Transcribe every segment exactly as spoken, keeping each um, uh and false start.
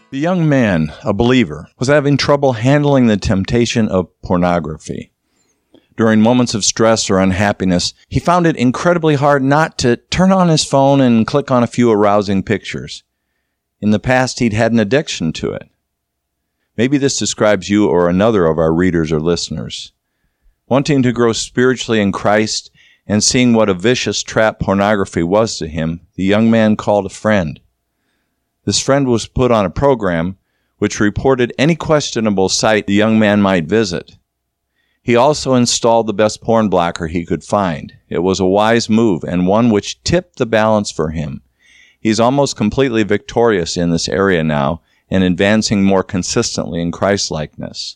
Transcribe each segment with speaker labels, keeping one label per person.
Speaker 1: The young man, a believer, was having trouble handling the temptation of pornography. During moments of stress or unhappiness, he found it incredibly hard not to turn on his phone and click on a few arousing pictures. In the past, he'd had an addiction to it. Maybe this describes you or another of our readers or listeners. Wanting to grow spiritually in Christ and seeing what a vicious trap pornography was to him, the young man called a friend. This friend was put on a program which reported any questionable site the young man might visit. He also installed the best porn blocker he could find. It was a wise move and one which tipped the balance for him. He's almost completely victorious in this area now and advancing more consistently in Christ-likeness.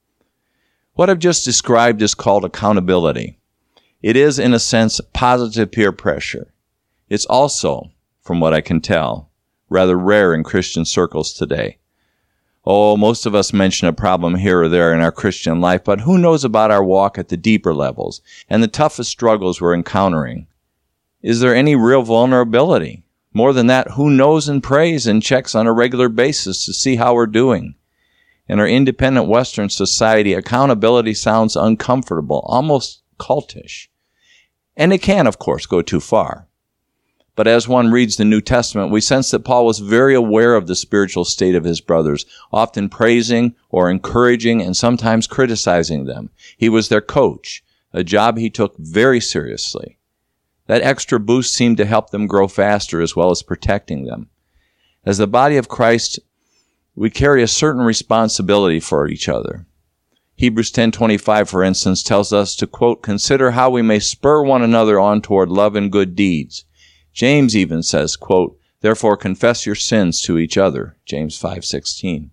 Speaker 1: What I've just described is called accountability. It is, in a sense, positive peer pressure. It's also, from what I can tell, rather rare in Christian circles today. Oh, most of us mention a problem here or there in our Christian life, but who knows about our walk at the deeper levels and the toughest struggles we're encountering? Is there any real vulnerability? More than that, who knows and prays and checks on a regular basis to see how we're doing? In our independent Western society, accountability sounds uncomfortable, almost cultish. And it can, of course, go too far. But as one reads the New Testament, we sense that Paul was very aware of the spiritual state of his brothers, often praising or encouraging and sometimes criticizing them. He was their coach, a job he took very seriously. That extra boost seemed to help them grow faster as well as protecting them. As the body of Christ, we carry a certain responsibility for each other. Hebrews ten twenty-five, for instance, tells us to, quote, consider how we may spur one another on toward love and good deeds. James even says, quote, therefore confess your sins to each other, James five sixteen.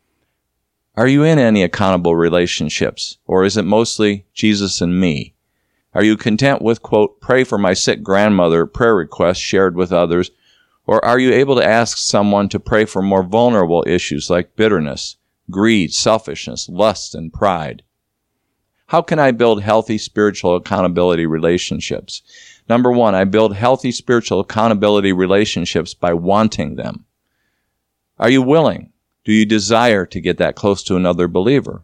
Speaker 1: Are you in any accountable relationships, or is it mostly Jesus and me? Are you content with, quote, pray for my sick grandmother prayer requests shared with others, or are you able to ask someone to pray for more vulnerable issues like bitterness, greed, selfishness, lust, and pride? How can I build healthy spiritual accountability relationships? Number one, I build healthy spiritual accountability relationships by wanting them. Are you willing? Do you desire to get that close to another believer?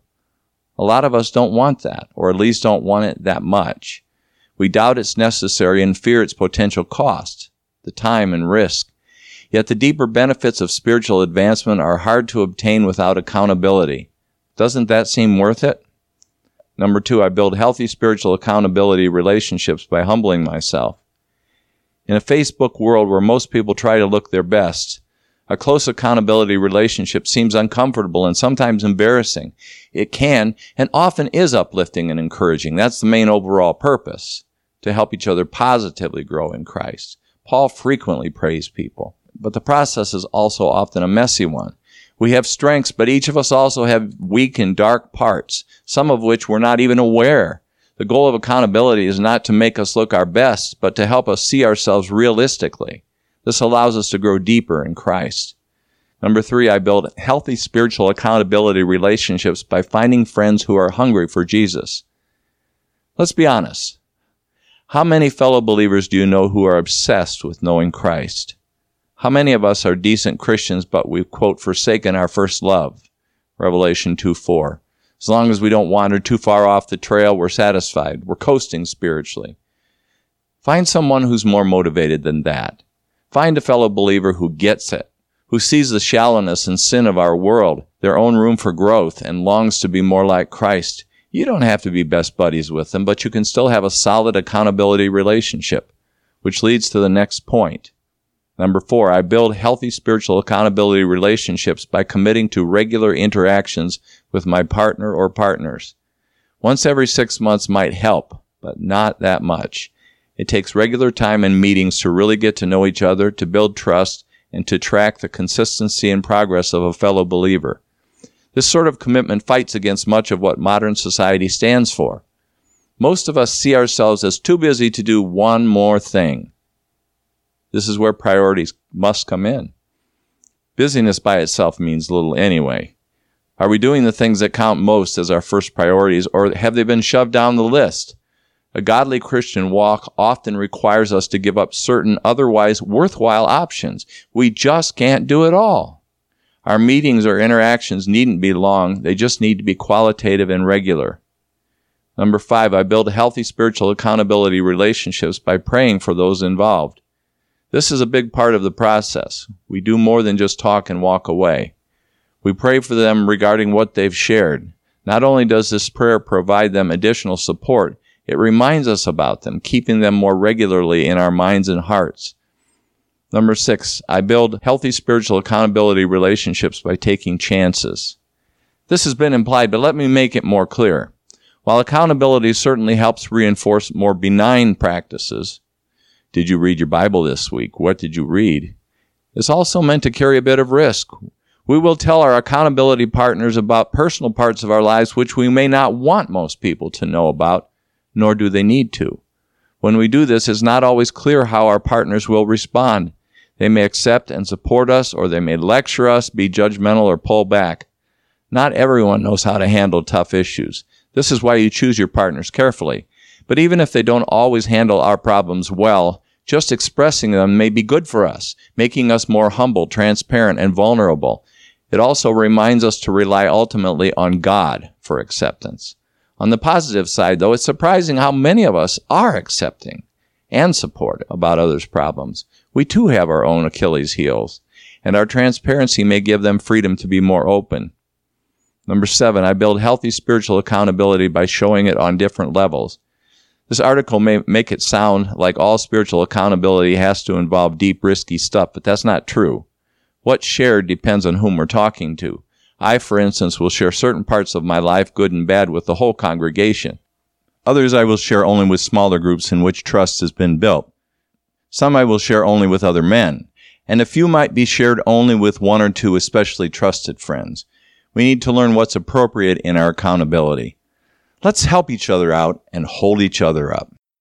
Speaker 1: A lot of us don't want that, or at least don't want it that much. We doubt it's necessary and fear its potential cost, the time and risk. Yet the deeper benefits of spiritual advancement are hard to obtain without accountability. Doesn't that seem worth it? Number two, I build healthy spiritual accountability relationships by humbling myself. In a Facebook world where most people try to look their best, a close accountability relationship seems uncomfortable and sometimes embarrassing. It can and often is uplifting and encouraging. That's the main overall purpose, to help each other positively grow in Christ. Paul frequently praised people, but the process is also often a messy one. We have strengths, but each of us also have weak and dark parts, some of which we're not even aware. The goal of accountability is not to make us look our best, but to help us see ourselves realistically. This allows us to grow deeper in Christ. Number three, I build healthy spiritual accountability relationships by finding friends who are hungry for Jesus. Let's be honest. How many fellow believers do you know who are obsessed with knowing Christ? How many of us are decent Christians, but we've, quote, forsaken our first love? Revelation two four. As long as we don't wander too far off the trail, we're satisfied. We're coasting spiritually. Find someone who's more motivated than that. Find a fellow believer who gets it, who sees the shallowness and sin of our world, their own room for growth, and longs to be more like Christ. You don't have to be best buddies with them, but you can still have a solid accountability relationship, which leads to the next point. Number four, I build healthy spiritual accountability relationships by committing to regular interactions with my partner or partners. Once every six months might help, but not that much. It takes regular time and meetings to really get to know each other, to build trust, and to track the consistency and progress of a fellow believer. This sort of commitment fights against much of what modern society stands for. Most of us see ourselves as too busy to do one more thing. This is where priorities must come in. Busyness by itself means little anyway. Are we doing the things that count most as our first priorities, or have they been shoved down the list? A godly Christian walk often requires us to give up certain otherwise worthwhile options. We just can't do it all. Our meetings or interactions needn't be long. They just need to be qualitative and regular. Number five, I build healthy spiritual accountability relationships by praying for those involved. This is a big part of the process. We do more than just talk and walk away. We pray for them regarding what they've shared. Not only does this prayer provide them additional support, it reminds us about them, keeping them more regularly in our minds and hearts. Number six, I build healthy spiritual accountability relationships by taking chances. This has been implied, but let me make it more clear. While accountability certainly helps reinforce more benign practices, did you read your Bible this week? What did you read? It's also meant to carry a bit of risk. We will tell our accountability partners about personal parts of our lives which we may not want most people to know about, nor do they need to. When we do this, it's not always clear how our partners will respond. They may accept and support us, or they may lecture us, be judgmental, or pull back. Not everyone knows how to handle tough issues. This is why you choose your partners carefully. But even if they don't always handle our problems well, just expressing them may be good for us, making us more humble, transparent, and vulnerable. It also reminds us to rely ultimately on God for acceptance. On the positive side, though, it's surprising how many of us are accepting and supportive about others' problems. We too have our own Achilles heels, and our transparency may give them freedom to be more open. Number seven, I build healthy spiritual accountability by showing it on different levels. This article may make it sound like all spiritual accountability has to involve deep, risky stuff, but that's not true. What's shared depends on whom we're talking to. I, for instance, will share certain parts of my life, good and bad, with the whole congregation. Others I will share only with smaller groups in which trust has been built. Some I will share only with other men, and a few might be shared only with one or two especially trusted friends. We need to learn what's appropriate in our accountability. Let's help each other out and hold each other up.